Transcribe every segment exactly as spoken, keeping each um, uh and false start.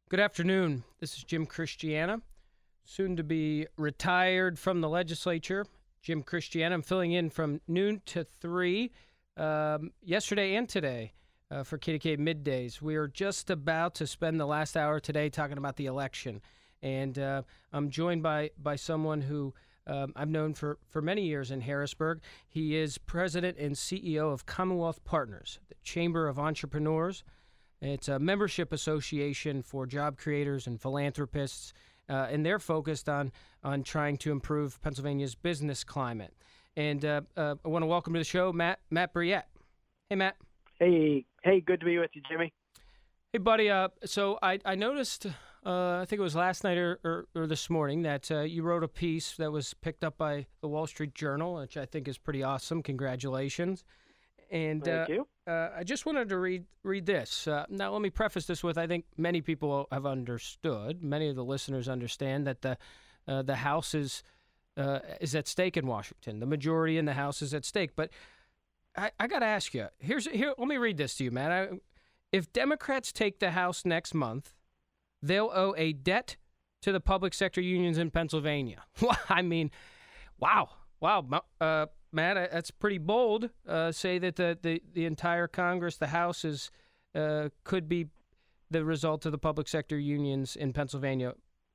Good afternoon. This is Jim Christiana, soon to be retired from the legislature. Jim Christiana. I'm filling in from noon to three, um, yesterday and today, uh, for K D K Middays. We are just about to spend the last hour today talking about the election. And uh, I'm joined by, by someone who um, I've known for, for many years in Harrisburg. He is president and C E O of Commonwealth Partners, the Chamber of Entrepreneurs. It's a membership association for job creators and philanthropists, uh, and they're focused on on trying to improve Pennsylvania's business climate. And uh, uh, I want to welcome to the show Matt Matt Briette. Hey, Matt. Hey, hey, good to be with you, Jimmy. Hey, buddy. Uh, so I I noticed, uh, I think it was last night or, or, or this morning, that uh, you wrote a piece that was picked up by the Wall Street Journal, which I think is pretty awesome. Congratulations. And Thank uh, you. Uh, I just wanted to read read this. Uh, now, let me preface this with: I think many people have understood, many of the listeners understand that the uh, the House is uh, is at stake in Washington. The majority in the House is at stake. But I, I got to ask you. Here's here. Let me read this to you, man. I, if Democrats take the House next month, they'll owe a debt to the public sector unions in Pennsylvania. I mean, wow, wow. Uh, Matt, that's pretty bold. Uh, say that the, the, the entire Congress, the House, is uh, could be the result of the public sector unions in Pennsylvania.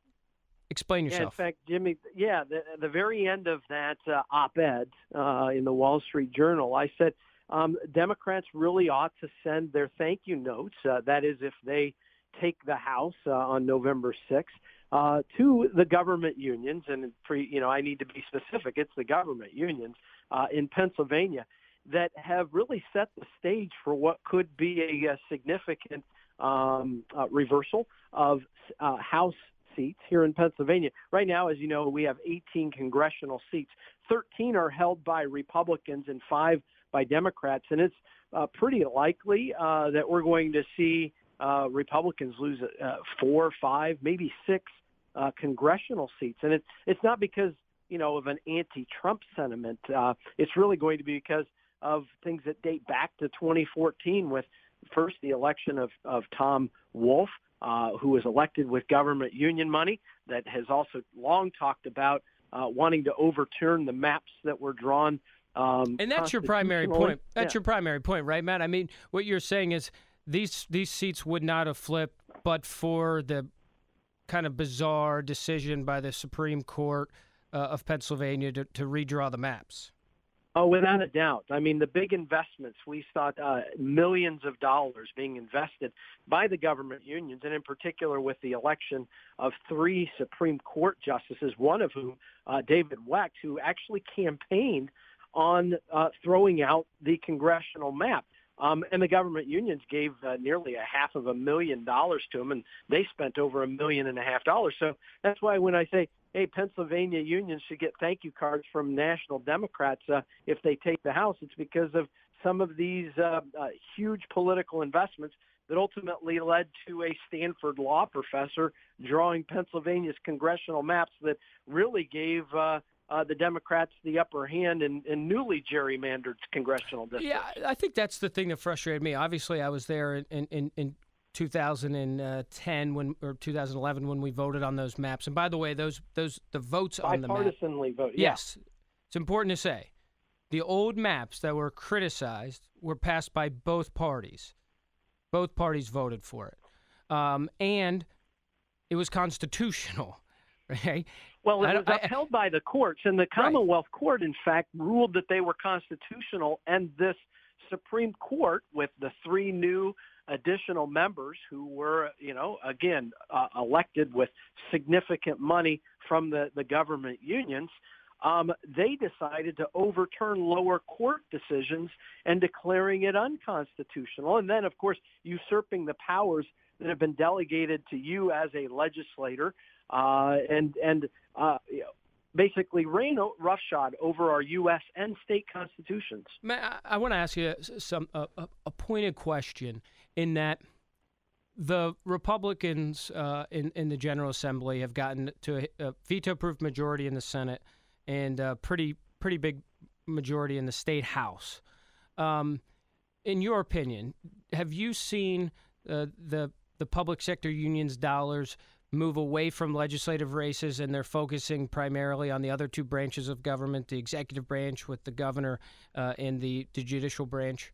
Explain yourself. Yeah, in fact, Jimmy, yeah, the, the very end of that uh, op-ed uh, in the Wall Street Journal, I said um, Democrats really ought to send their thank you notes, uh, that is if they take the House uh, on November sixth, uh, to the government unions, and for, you know, I need to be specific, it's the government unions uh, in Pennsylvania that have really set the stage for what could be a, a significant um, uh, reversal of uh, House seats here in Pennsylvania. Right now, as you know, we have eighteen congressional seats. thirteen are held by Republicans and five by Democrats, and it's uh, pretty likely uh, that we're going to see uh, Republicans lose uh, four, five, maybe six uh, congressional seats. And it's it's not because, you know, of an anti-Trump sentiment. Uh, it's really going to be because of things that date back to twenty fourteen with first the election of, of Tom Wolf, uh, who was elected with government union money, that has also long talked about uh, wanting to overturn the maps that were drawn. Um, and that's your primary point. That's yeah. your primary point, right, Matt? I mean, what you're saying is these these seats would not have flipped but for the kind of bizarre decision by the Supreme Court uh, of Pennsylvania to, to redraw the maps. Oh, without a doubt. I mean, the big investments, we saw uh, millions of dollars being invested by the government unions, and in particular with the election of three Supreme Court justices, one of whom, uh, David Wecht, who actually campaigned on uh, throwing out the congressional map. Um, and the government unions gave uh, nearly a half of a million dollars to them, and they spent over a million and a half dollars. So that's why when I say, hey, Pennsylvania unions should get thank you cards from national Democrats uh, if they take the House, it's because of some of these uh, uh, huge political investments that ultimately led to a Stanford law professor drawing Pennsylvania's congressional maps that really gave uh, Uh, the Democrats the upper hand in, in newly gerrymandered congressional districts. Yeah, I think that's the thing that frustrated me. Obviously, I was there in, in, in two thousand ten when or two thousand eleven when we voted on those maps. And by the way, those those the votes on the map. Bipartisanly voted. Yeah. Yes, it's important to say the old maps that were criticized were passed by both parties. Both parties voted for it, um, and it was constitutional. Right? Well, it I was I, upheld by the courts, and the Commonwealth right. Court, in fact, ruled that they were constitutional, and this Supreme Court, with the three new additional members who were, you know, again, uh, elected with significant money from the, the government unions, um, they decided to overturn lower court decisions and declaring it unconstitutional, and then, of course, usurping the powers that have been delegated to you as a legislator, uh, and and uh, you know, basically reign roughshod over our U S and state constitutions. I, I want to ask you some uh, a pointed question in that the Republicans uh, in in the General Assembly have gotten to a, a veto-proof majority in the Senate and a pretty pretty big majority in the state House. Um, in your opinion, have you seen uh, the the public sector unions' dollars move away from legislative races and they're focusing primarily on the other two branches of government, the executive branch with the governor uh, and the, the judicial branch?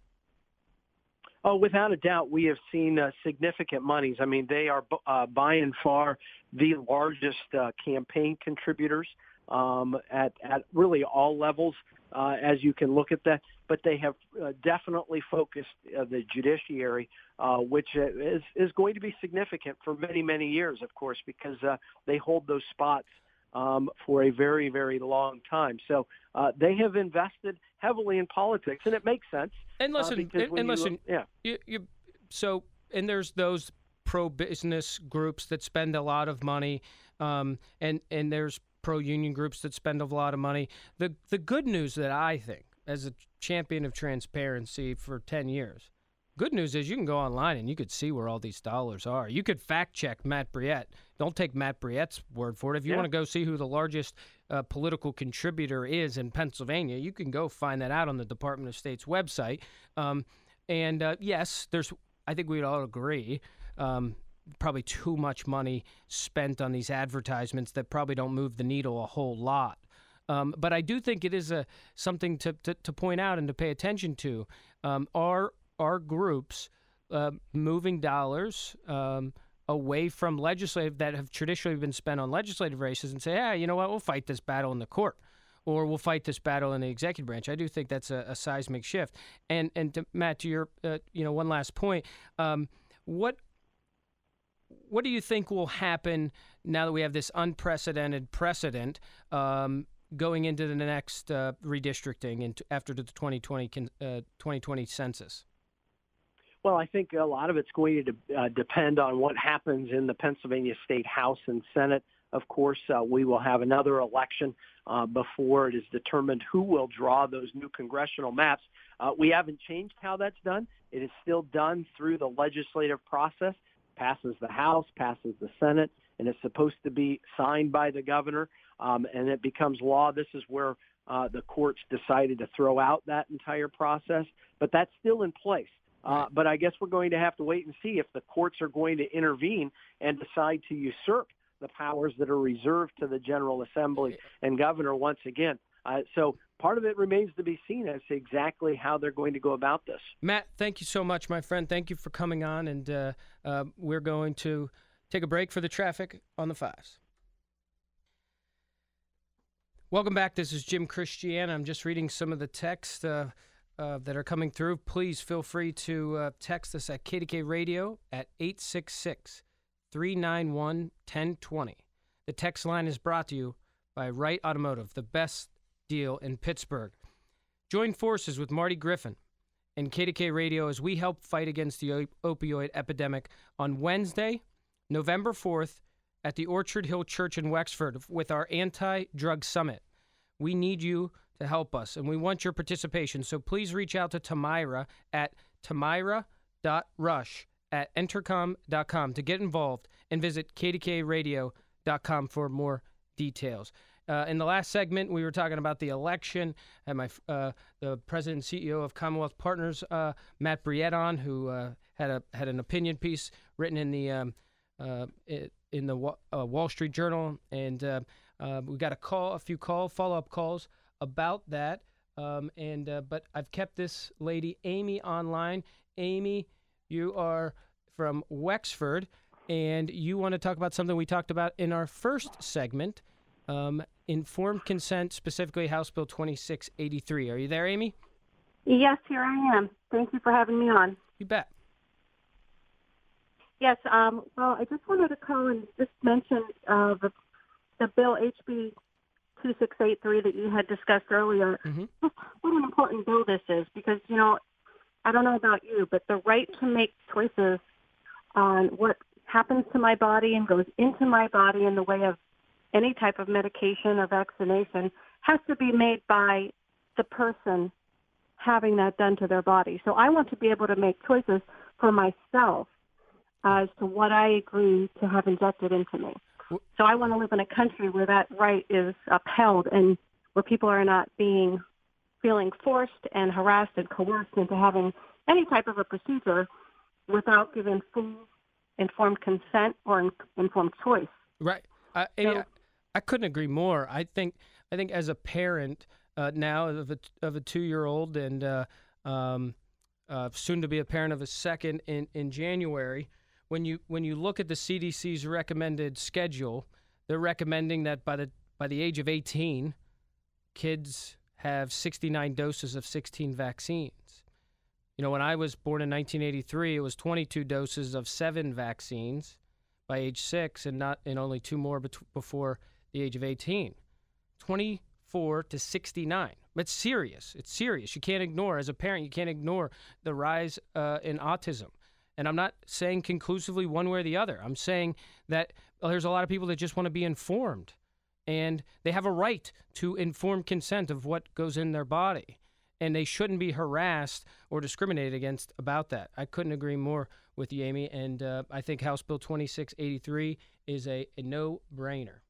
Oh, without a doubt, we have seen uh, significant monies. I mean, they are uh, by and far the largest uh, campaign contributors um, at, at really all levels, uh, as you can look at that. But they have uh, definitely focused uh, the judiciary, uh, which is, is going to be significant for many, many years, of course, because uh, they hold those spots um, for a very, very long time. So uh, they have invested heavily in politics, and it makes sense. And listen, uh, and, and listen, look, yeah. You, you, so, and there's those pro-business groups that spend a lot of money, um, and and there's pro-union groups that spend a lot of money. The the good news that I think, as a champion of transparency for ten years, good news is you can go online and you could see where all these dollars are. You could fact check Matt Briette. Don't take Matt Briette's word for it. If you yeah. want to go see who the largest uh, political contributor is in Pennsylvania, you can go find that out on the Department of State's website. Um, and uh, yes, there's. I think we'd all agree. Um, probably too much money spent on these advertisements that probably don't move the needle a whole lot. Um, but I do think it is a something to, to, to point out and to pay attention to. Um, are are groups uh, moving dollars um, away from legislative that have traditionally been spent on legislative races and say, yeah, you know what, we'll fight this battle in the court, or we'll fight this battle in the executive branch. I do think that's a, a seismic shift. And and to, Matt, to your uh, you know one last point, um, what. What do you think will happen now that we have this unprecedented precedent um, going into the next uh, redistricting and after the twenty twenty, uh, twenty twenty census? Well, I think a lot of it's going to uh, depend on what happens in the Pennsylvania State House and Senate. Of course, uh, we will have another election uh, before it is determined who will draw those new congressional maps. Uh, we haven't changed how that's done. It is still done through the legislative process. Passes the House, passes the Senate, and it's supposed to be signed by the governor, um, and it becomes law. This is where uh, the courts decided to throw out that entire process, but that's still in place. Uh, but I guess we're going to have to wait and see if the courts are going to intervene and decide to usurp the powers that are reserved to the General Assembly and governor once again. Uh, so part of it remains to be seen as to exactly how they're going to go about this. Matt, thank you so much, my friend. Thank you for coming on, and uh, uh, we're going to take a break for the traffic on the fives. Welcome back. This is Jim Christiana. I'm just reading some of the texts uh, uh, that are coming through. Please feel free to uh, text us at K D K Radio at eight six six, three nine one, one zero two zero. The text line is brought to you by Wright Automotive, the best deal in Pittsburgh. Join forces with Marty Griffin and K D K Radio as we help fight against the op- opioid epidemic on Wednesday, November fourth, at the Orchard Hill Church in Wexford with our anti-drug summit. We need you to help us, and we want your participation. So please reach out to Tamira at tamira dot rush at entercom dot com to get involved, and visit k d k radio dot com for more details. Uh, in the last segment, we were talking about the election, and my uh, the president and C E O of Commonwealth Partners, uh, Matt Briette, on, who uh, had a had an opinion piece written in the um, uh, in the uh, Wall Street Journal, and uh, uh, we got a call, a few call follow up calls about that. Um, and uh, but I've kept this lady Amy online. Amy, you are from Wexford, and you want to talk about something we talked about in our first segment. Um, informed consent, specifically House Bill twenty-six eighty-three. Are you there, Amy? Yes, here I am. Thank you for having me on. You bet. Yes, um, well, I just wanted to call and just mention uh, the, the bill H B twenty-six eighty-three that you had discussed earlier. Mm-hmm. What an important bill this is, because, you know, I don't know about you, but the right to make choices on what happens to my body and goes into my body in the way of any type of medication or vaccination has to be made by the person having that done to their body. So I want to be able to make choices for myself as to what I agree to have injected into me. So I want to live in a country where that right is upheld and where people are not being feeling forced and harassed and coerced into having any type of a procedure without giving full informed consent or in, informed choice. Right. Uh, Amy, So- I, I couldn't agree more. I think I think as a parent uh, now of a of a two year old and uh, um, uh, soon to be a parent of a second in, in January, when you when you look at the C D C's recommended schedule, they're recommending that by the by the age of eighteen, kids have sixty-nine doses of sixteen vaccines. You know, when I was born in nineteen eighty-three, it was twenty-two doses of seven vaccines by age six, and not and only two more bet- before the age of eighteen. twenty-four to sixty-nine. It's serious. It's serious. You can't ignore, as a parent, you can't ignore the rise uh, in autism. And I'm not saying conclusively one way or the other. I'm saying that well, there's a lot of people that just want to be informed, and they have a right to informed consent of what goes in their body, and they shouldn't be harassed or discriminated against about that. I couldn't agree more with you, Amy, and uh, I think House Bill twenty-six eighty-three is a, a no-brainer.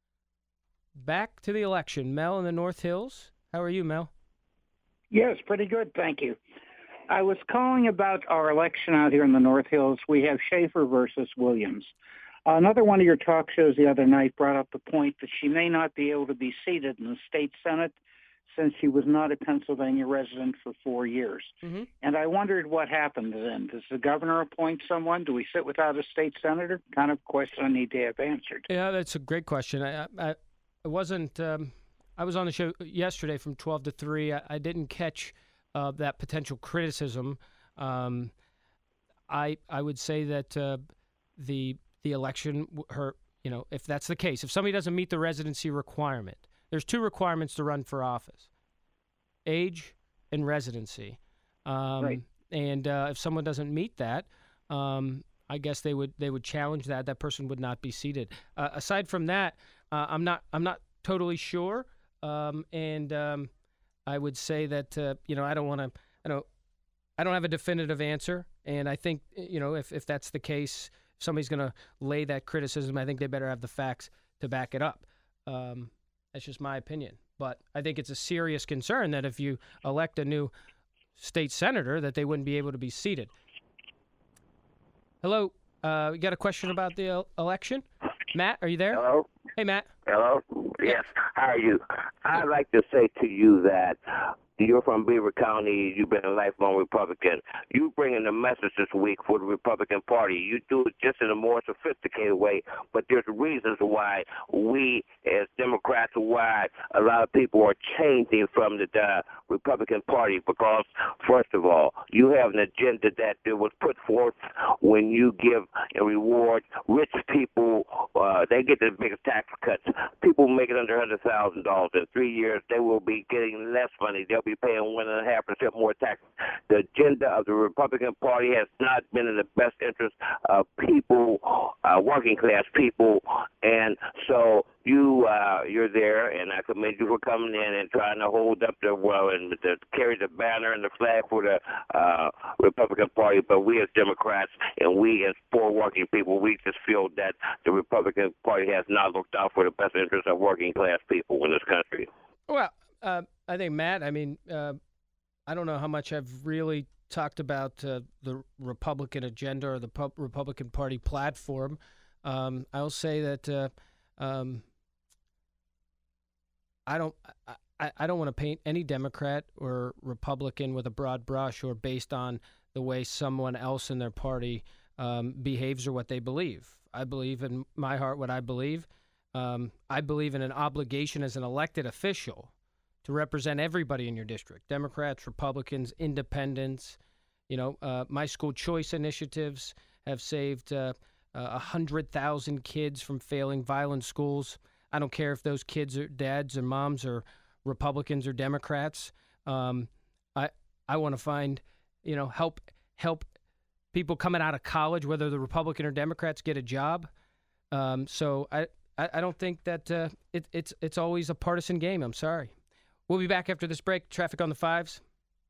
Back to the election. Mel in the North Hills. How are you, Mel? Yes, pretty good, thank you. I was calling about our election out here in the North Hills. We have Schaefer versus Williams. Another one of your talk shows the other night brought up the point that she may not be able to be seated in the state Senate since she was not a Pennsylvania resident for four years. Mm-hmm. And I wondered what happened then. Does the governor appoint someone? Do we sit without a state senator? Kind of question I need to have answered. Yeah, that's a great question. I, I, I wasn't. Um, I was on the show yesterday from twelve to three. I, I didn't catch uh, that potential criticism. Um, I I would say that uh, the the election, her, you know, if that's the case, if somebody doesn't meet the residency requirement, there's two requirements to run for office: age and residency. Um, right. And uh, if someone doesn't meet that, um, I guess they would they would challenge that. That person would not be seated. Uh, aside from that, uh, I'm not I'm not totally sure. Um, and um, I would say that uh, you know I don't want to I don't I don't have a definitive answer. And I think you know if if that's the case, if somebody's going to lay that criticism, I think they better have the facts to back it up. Um, that's just my opinion. But I think it's a serious concern that if you elect a new state senator, that they wouldn't be able to be seated. Hello, uh, you got a question about the el- election? Matt, are you there? Hello? Hey, Matt. Hello? Yes. How are you? I'd like to say to you that you're from Beaver County. You've been a lifelong Republican. You bring in the message this week for the Republican Party. You do it just in a more sophisticated way, but there's reasons why we as Democrats, why a lot of people are changing from the uh, Republican Party because, first of all, you have an agenda that was put forth when you give a reward. Rich people, uh, they get the biggest tax cuts. People making under one hundred thousand dollars in three years, they will be getting less money. They'll be paying one and a half percent more taxes. The agenda of the Republican Party has not been in the best interest of people, uh, working class people, and so you uh, you're there, and I commend you for coming in and trying to hold up the well and to carry the banner and the flag for the uh, Republican Party. But we as Democrats and we as poor working people, we just feel that the Republican Party has not looked out for the best interest of working class people in this country. Well, uh, I think, Matt, I mean, uh, I don't know how much I've really talked about uh, the Republican agenda or the Pu- Republican Party platform. Um, I'll say that uh, um, I don't I, I don't want to paint any Democrat or Republican with a broad brush or based on the way someone else in their party um, behaves or what they believe. I believe in my heart what I believe. Um, I believe in an obligation as an elected official to represent everybody in your district: Democrats, Republicans, independents. You know, uh, my school choice initiatives have saved uh, uh, one hundred thousand kids from failing violent schools. I don't care if those kids are dads or moms or Republicans or Democrats. Um, I I want to find, you know, help help people coming out of college, whether they're Republican or Democrats, get a job. Um, so I, I I don't think that uh, it, it's it's always a partisan game. I'm sorry. We'll be back after this break. Traffic on the Fives.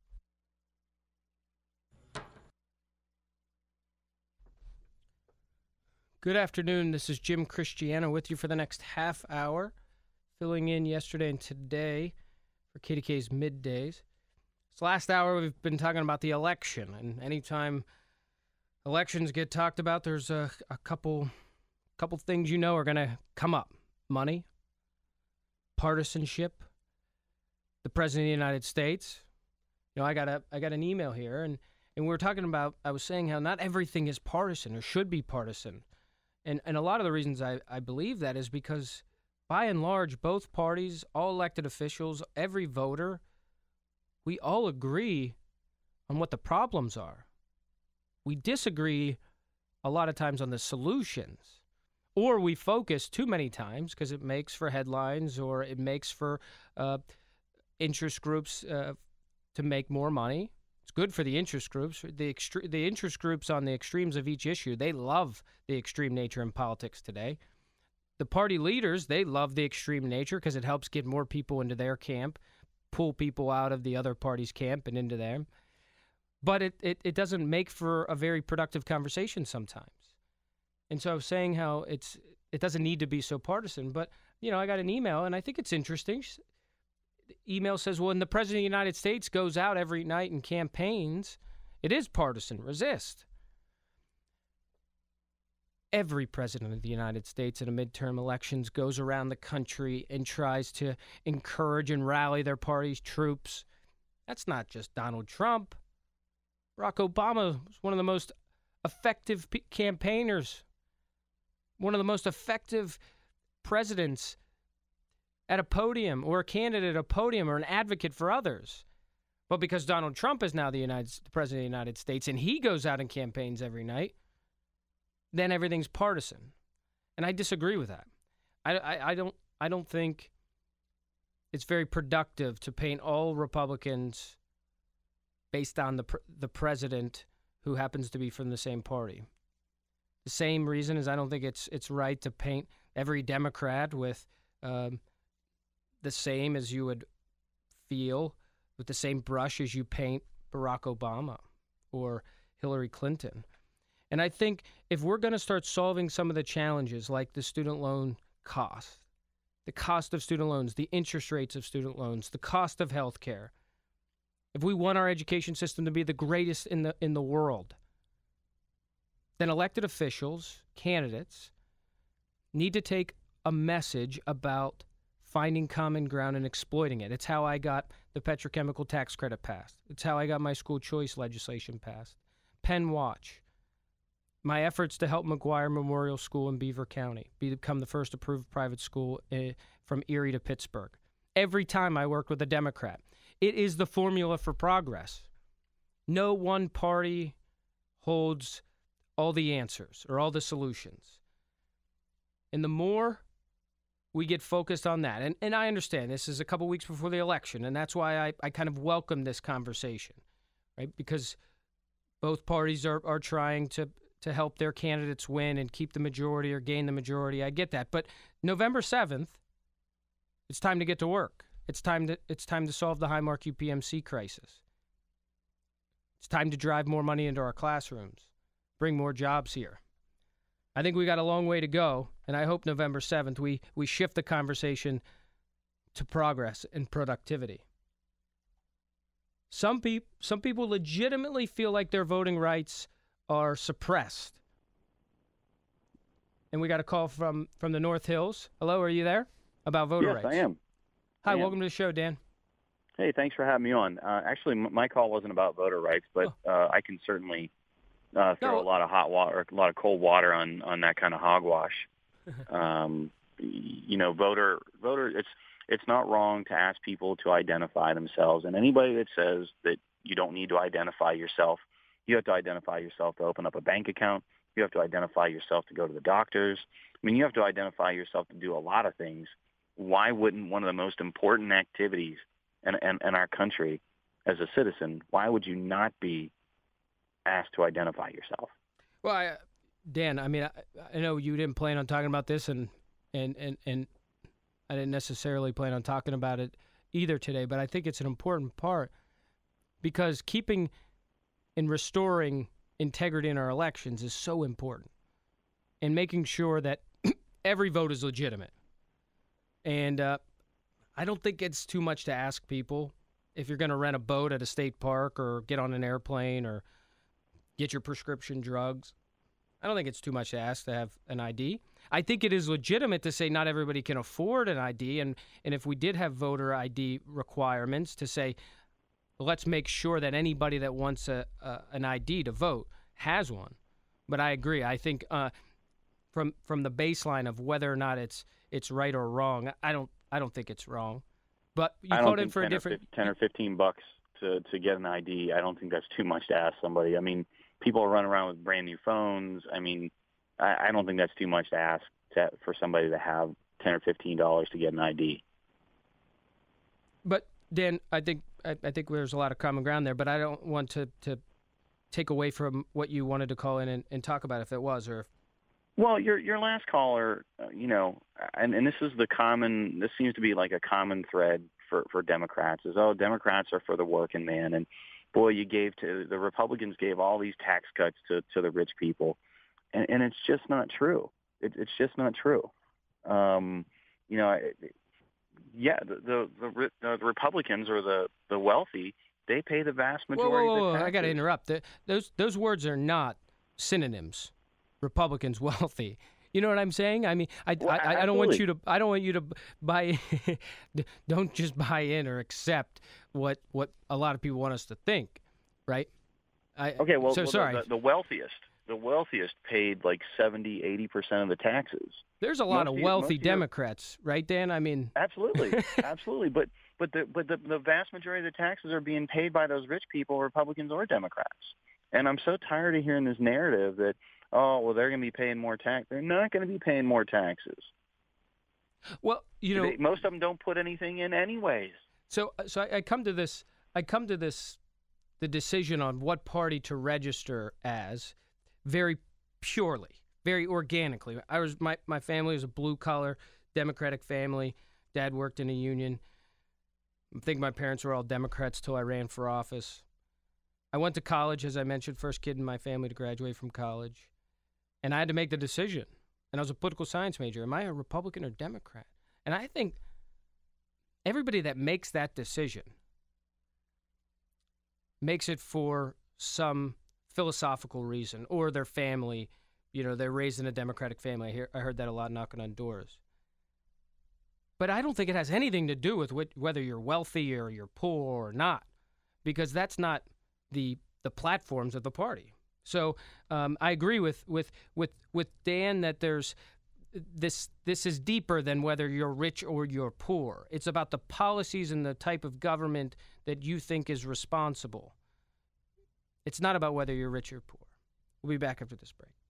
Good afternoon. This is Jim Christiana with you for the next half hour, filling in yesterday and today for K D K's Middays. This last hour, we've been talking about the election, and anytime elections get talked about, there's a, a couple couple things you know are going to come up. Money, partisanship, the President of the United States. You know, I got a I got an email here, and, and we were talking about, I was saying how not everything is partisan or should be partisan. And and a lot of the reasons I, I believe that is because, by and large, both parties, all elected officials, every voter, we all agree on what the problems are. We disagree a lot of times on the solutions, or we focus too many times because it makes for headlines or it makes for uh, interest groups uh, to make more money. It's good for the interest groups. The extre- the interest groups on the extremes of each issue, they love the extreme nature in politics today. The party leaders, they love the extreme nature because it helps get more people into their camp, pull people out of the other party's camp and into them. But it, it, it doesn't make for a very productive conversation sometimes. And so I was saying how it's it doesn't need to be so partisan. But, you know, I got an email, and I think it's interesting. The email says, well, when the President of the United States goes out every night and campaigns, it is partisan. Resist. Every president of the United States in a midterm elections goes around the country and tries to encourage and rally their party's troops. That's not just Donald Trump. Barack Obama was one of the most effective p- campaigners, one of the most effective presidents at a podium, or a candidate at a podium, or an advocate for others. But because Donald Trump is now the, United, the president of the United States and he goes out and campaigns every night, then everything's partisan. And I disagree with that. I, I, I don't I don't think it's very productive to paint all Republicans based on the the president who happens to be from the same party. The same reason as I don't think it's it's right to paint every Democrat with um, the same as you would feel, with the same brush as you paint Barack Obama or Hillary Clinton. And I think if we're going to start solving some of the challenges like the student loan cost, the cost of student loans, the interest rates of student loans, the cost of health care, if we want our education system to be the greatest in the in the world, then elected officials, candidates, need to take a message about finding common ground and exploiting it. It's how I got the petrochemical tax credit passed. It's how I got my school choice legislation passed. Penn Watch. My efforts to help McGuire Memorial School in Beaver County become the first approved private school uh, from Erie to Pittsburgh. Every time I worked with a Democrat, it is the formula for progress. No one party holds all the answers or all the solutions. And the more we get focused on that, and, and I understand this is a couple weeks before the election, and that's why I, I kind of welcome this conversation, right? Because both parties are, are trying to to help their candidates win and keep the majority or gain the majority. I get that. But November seventh, it's time to get to work. It's time to it's time to solve the Highmark U P M C crisis. It's time to drive more money into our classrooms, bring more jobs here. I think we got a long way to go, and I hope November seventh we, we shift the conversation to progress and productivity. Some, peop- some people legitimately feel like their voting rights are suppressed. And we got a call from, from the North Hills. Hello, are you there? About voter yes, rights. Yes, I am. Hi, I am. Welcome to the show, Dan. Hey, thanks for having me on. Uh, actually, m- my call wasn't about voter rights, but oh. uh, I can certainly uh, throw no. a lot of hot water, a lot of cold water on, on that kind of hogwash. um, you know, voter voter. It's it's not wrong to ask people to identify themselves, and anybody that says that you don't need to identify yourself, you have to identify yourself to open up a bank account. You have to identify yourself to go to the doctors. I mean, you have to identify yourself to do a lot of things. Why wouldn't one of the most important activities in, in, in our country as a citizen, why would you not be asked to identify yourself? Well, I, Dan, I mean, I, I know you didn't plan on talking about this, and, and, and, and I didn't necessarily plan on talking about it either today, but I think it's an important part because keeping and restoring integrity in our elections is so important, and making sure that every vote is legitimate. And uh, I don't think it's too much to ask people if you're going to rent a boat at a state park or get on an airplane or get your prescription drugs. I don't think it's too much to ask to have an I D. I think it is legitimate to say not everybody can afford an I D, and, and if we did have voter I D requirements, to say let's make sure that anybody that wants a, a an I D to vote has one. But I agree. I think uh, from from the baseline of whether or not it's it's right or wrong, I don't I don't think it's wrong. But you I don't voted think for a ten or different fifteen, ten or fifteen bucks to to get an I D. I don't think that's too much to ask somebody. I mean, people are running around with brand new phones. I mean, I, I don't think that's too much to ask to, for somebody to have ten or fifteen dollars to get an I D. But Dan, I think I, I think there's a lot of common ground there. But I don't want to, to take away from what you wanted to call in and, and talk about, if it was or. If... Well, your your last caller, uh, you know, and, and this is the common. This seems to be like a common thread for, for Democrats is, oh, Democrats are for the working man, and boy, you gave to the Republicans gave all these tax cuts to, to the rich people, and, and it's just not true. It, it's just not true. Um, you know, it, yeah, the the, the the Republicans or the, the wealthy, they pay the vast majority whoa, whoa, whoa, of the taxes. I got to interrupt. The, those those words are not synonyms. Republicans wealthy. You know what I'm saying? I mean, I, well, I, I don't want you to I don't want you to buy don't just buy in or accept what what a lot of people want us to think, right? I, okay, well, so well sorry. The, the wealthiest, the wealthiest paid like seventy, eighty percent of the taxes. There's a lot most of wealthy of your, Democrats, right, Dan? I mean, absolutely, absolutely. But but the but the, the vast majority of the taxes are being paid by those rich people, Republicans or Democrats. And I'm so tired of hearing this narrative that, oh, well, they're going to be paying more tax. They're not going to be paying more taxes. Well, you know, they, most of them don't put anything in anyways. So, so I, I come to this. I come to this, the decision on what party to register as, very purely, very organically. I was my my family was a blue collar Democratic family. Dad worked in a union. I think my parents were all Democrats till I ran for office. I went to college, as I mentioned, first kid in my family to graduate from college. And I had to make the decision. And I was a political science major. Am I a Republican or Democrat? And I think everybody that makes that decision makes it for some philosophical reason, or their family, you know, they're raised in a Democratic family. I, hear, I heard that a lot knocking on doors. But I don't think it has anything to do with what, whether you're wealthy or you're poor or not, because that's not the the platforms of the party. So um, I agree with, with with with Dan that there's this this is deeper than whether you're rich or you're poor. It's about the policies and the type of government that you think is responsible. It's not about whether you're rich or poor. We'll be back after this break.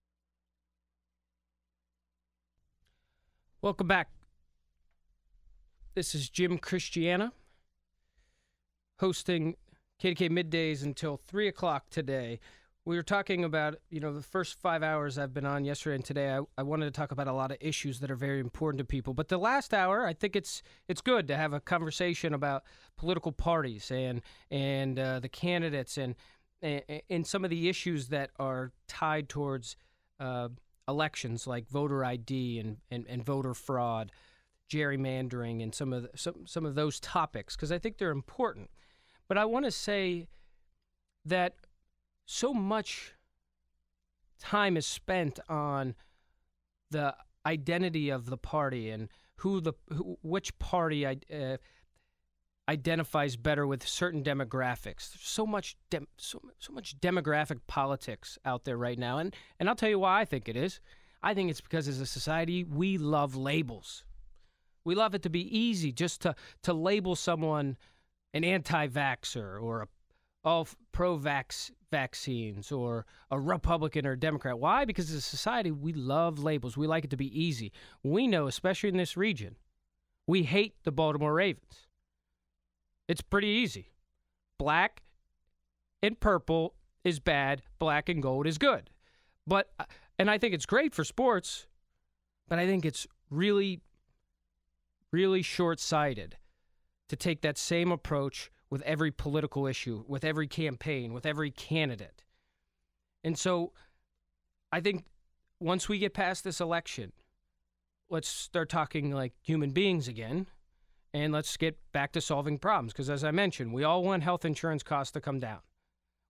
Welcome back. This is Jim Christiana hosting K D K Middays until three o'clock today. We were talking about, you know, the first five hours I've been on yesterday and today. I, I wanted to talk about a lot of issues that are very important to people. But the last hour, I think it's it's good to have a conversation about political parties and and uh, the candidates and, and and some of the issues that are tied towards uh, elections, like voter I D and, and, and voter fraud, gerrymandering, and some of the, some some of those topics, because I think they're important. But I want to say that so much time is spent on the identity of the party and who the who, which party uh, identifies better with certain demographics. There's so much dem- so, so much demographic politics out there right now, and and I'll tell you why I think it is. I think it's because as a society we love labels. We love it to be easy just to to label someone an anti-vaxxer or a all pro-vax vaccines or a Republican or Democrat. Why? Because as a society, we love labels. We like it to be easy. We know, especially in this region, we hate the Baltimore Ravens. It's pretty easy. Black and purple is bad. Black and gold is good. But, and I think it's great for sports, but I think it's really, really short-sighted to take that same approach with every political issue, with every campaign, with every candidate. And so I think once we get past this election, let's start talking like human beings again, and let's get back to solving problems. Because as I mentioned, we all want health insurance costs to come down.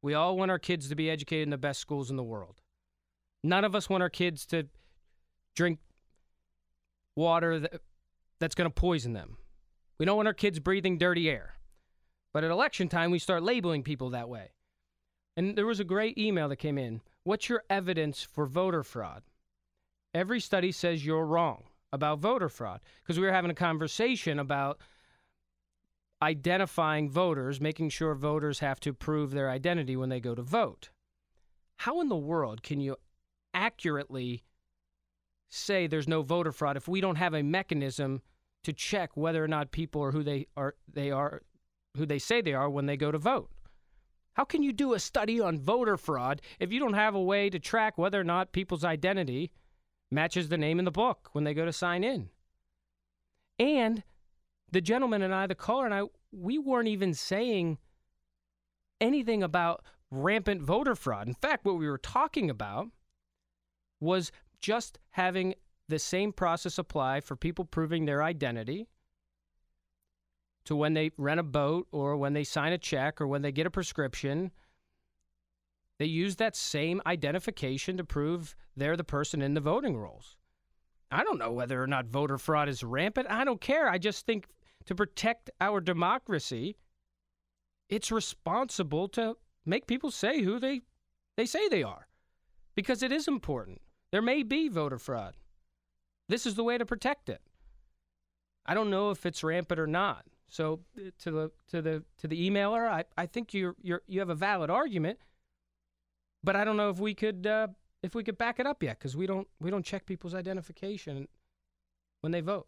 We all want our kids to be educated in the best schools in the world. None of us want our kids to drink water that, that's going to poison them. We don't want our kids breathing dirty air. But at election time, we start labeling people that way. And there was a great email that came in. What's your evidence for voter fraud? Every study says you're wrong about voter fraud, because we were having a conversation about identifying voters, making sure voters have to prove their identity when they go to vote. How in the world can you accurately say there's no voter fraud if we don't have a mechanism to check whether or not people are who they are they are who they say they are when they go to vote? How can you do a study on voter fraud if you don't have a way to track whether or not people's identity matches the name in the book when they go to sign in? And the gentleman and I, the caller and I, we weren't even saying anything about rampant voter fraud. In fact, what we were talking about was just having the same process apply for people proving their identity to when they rent a boat or when they sign a check or when they get a prescription. They use that same identification to prove they're the person in the voting rolls. I don't know whether or not voter fraud is rampant. I don't care. I just think to protect our democracy, it's responsible to make people say who they, they say they are, because it is important. There may be voter fraud. This is the way to protect it. I don't know if it's rampant or not. So to the to the to the emailer, I, I think you you you have a valid argument, but I don't know if we could uh, if we could back it up yet, because we don't we don't check people's identification when they vote.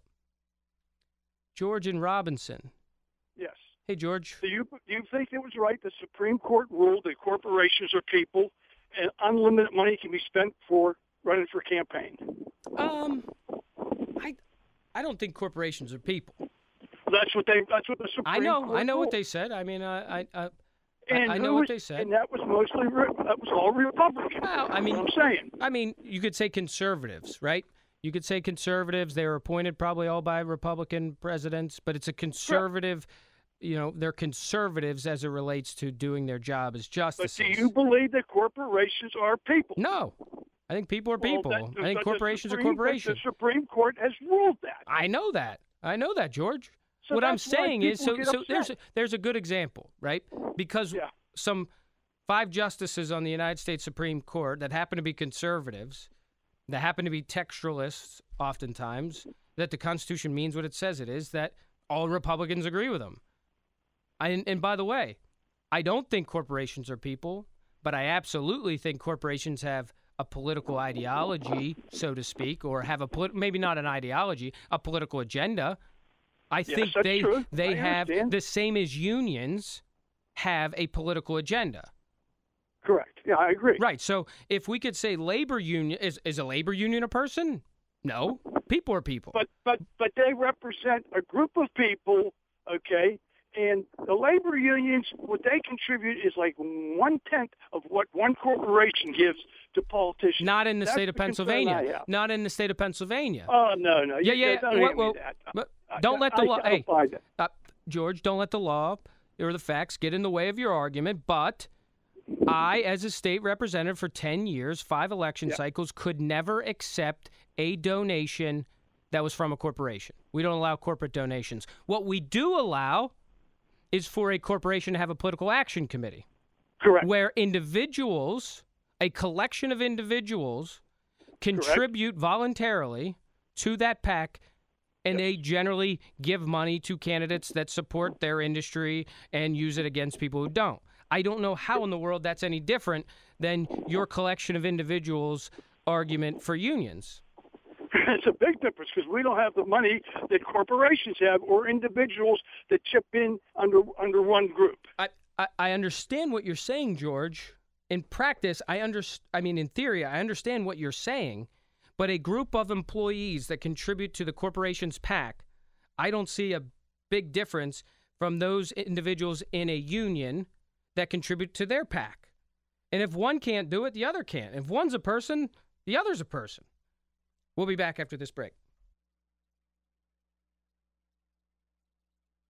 George in Robinson. Yes. Hey, George. Do you do you think it was right the Supreme Court ruled that corporations are people and unlimited money can be spent for running for campaign? Um, I I don't think corporations are people. That's what they. That's what the Supreme I know. Court I know ruled. what they said. I mean, I I I, and I know was, what they said. And that was mostly re- that was all Republican. Well, I mean, I'm saying. I mean, you could say conservatives, right? You could say conservatives. They were appointed probably all by Republican presidents, but it's a conservative. Sure. You know, they're conservatives as it relates to doing their job as justices. But do you believe that corporations are people? No. I think people are people. Well, that, I think that corporations Supreme, are corporations. The Supreme Court has ruled that. I know that. I know that, George. So what I'm that's why saying is, so people so get there's a, upset. there's a good example, right? Because Yeah. some five justices on the United States Supreme Court that happen to be conservatives, that happen to be textualists oftentimes, that the Constitution means what it says it is, that all Republicans agree with them. I, and, and by the way, I don't think corporations are people, but I absolutely think corporations have a political ideology, so to speak, or have a polit- maybe not an ideology, a political agenda. I Yes, think that's they true. they I have understand. the same as unions have a political agenda. Correct. Yeah, I agree. Right. So if we could say labor union is is a labor union a person? No. People are people. But but but they represent a group of people, okay? And the labor unions, what they contribute is like one tenth of what one corporation gives to politicians. Not in the That's state of the concern I Pennsylvania. have. Not in the state of Pennsylvania. Oh no, no. Yeah, you, yeah. Don't Well, hand well, me that. but I- don't let the I, law. I Hey, don't buy that. uh, George, don't let the law or the facts get in the way of your argument. But I, as a state representative for ten years, five election Yeah. cycles, could never accept a donation that was from a corporation. We don't allow corporate donations. What we do allow is for a corporation to have a political action committee. Correct. Where individuals, a collection of individuals, contribute voluntarily to that PAC, and they generally give money to candidates that support their industry and use it against people who don't. I don't know how in the world that's any different than your collection of individuals argument for unions. It's a big difference because we don't have the money that corporations have or individuals that chip in under under one group. I, I, I understand what you're saying, George. In practice, I under, I mean, in theory, I understand what you're saying, but a group of employees that contribute to the corporation's PAC, I don't see a big difference from those individuals in a union that contribute to their PAC. And if one can't do it, the other can't. If one's a person, the other's a person. We'll be back after this break.